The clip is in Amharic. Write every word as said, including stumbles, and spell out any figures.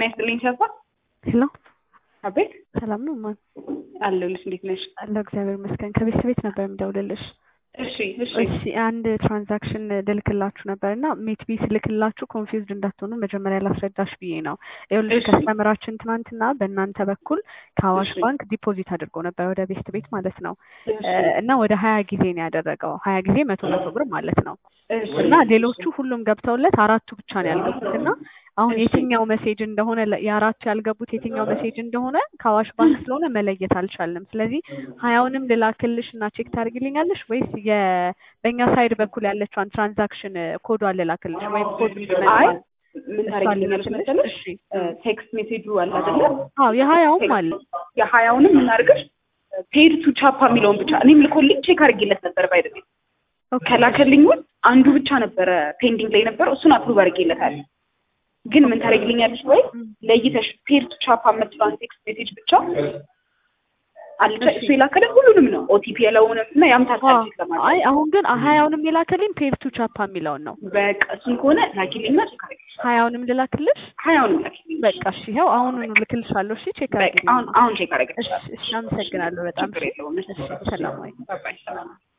ይስጥልኝ ሸፋ ሄሎ አቤት ሰላም ነው ማን አለሁልሽ እንዴት ነሽ አለሁ እግዚአብሔር ይመስገን ከቤት ቤት ነበር የምደውልልሽ እሺ እሺ እሺ አንድ ትራንዛክሽን ልልክላችሁ ነበርና ሜትቢ ስልክላችሁ ኮንፊውዝድ እንዳትሆኑ መጀመሪያ ላስረዳሽ ብዬ ነው ይኸውልሽ ከስተመራችን ትናንትና በእናንተ በኩል ከአዋሽ ባንክ ዲፖዚት አድርጎ ነበር ወደ ቤስት ቤት ማለት ነው እና ወደ ሀያ ጊዜ ነው ያደረገው ሀያ ጊዜ መቶ መቶ ብር ማለት ነው እና ሌሎቹ ሁሉም ገብተውለት አራቱ ብቻ ነው ያልገቡትና አሁን የትኛው ሜሴጅ እንደሆነ የአራቱ ያልገቡት የትኛው ሜሴጅ እንደሆነ ከአዋሽ ባንክ ስለሆነ መለየት አልቻልንም ስለዚህ ሀያውንም ልላክልሽና ቼክ ታርግልኛለሽ ወይስ የበእኛ ሳይድ በኩል ያለችውን ትራንዛክሽን ኮድ ልላክልሽ ወይ ኮድ ይመጣል ምን ታርግልኛለሽ መሰለሽ ቴክስት ሜሴጁ አለ አይደል አዎ የሀያውም አለ የሀያውንም ምን አድርገሽ ፔድ ቱ ቻፓ የሚለውን ብቻ እኔም ልኮልኝ ቼክ አድርጌለት ነበር ባይደል ከላከልኝ ውስጥ አንዱ ብቻ ነበረ ፔንዲንግ ላይ ነበር እሱን አፕሩቭ አድርጌለታል ግን ምን ታረግልኛለሽ ወይ ለይተሽ ፔር ቱ ቻፓ መጥቷን ቴክስት ሜሴጅ ብቻ አልተ እሱ የላከልኝ ሁሉንም ነው ኦቲፒ ያለውንም እና ያምታታልሽ ለማለት አይ አሁን ግን ሀያውንም የላከልኝ ፔር ቱ ቻፓ የሚለውን ነው በቃ እሱን ከሆነ ላኪልኝና ቼክ አድርግልሽ ሀያውንም ልላክልሽ ሀያውንም ላኪልኝ በቃ እሺ ይኸው አሁን ልክልሻለሁ እሺ ቼክ አድርጊልኝ አሁን አሁን ቼክ አድርግልሽ እሺ አመሰግናለሁ በጣም ችግር የለውም እሺ ሰላም ወይ ባይ ሰላም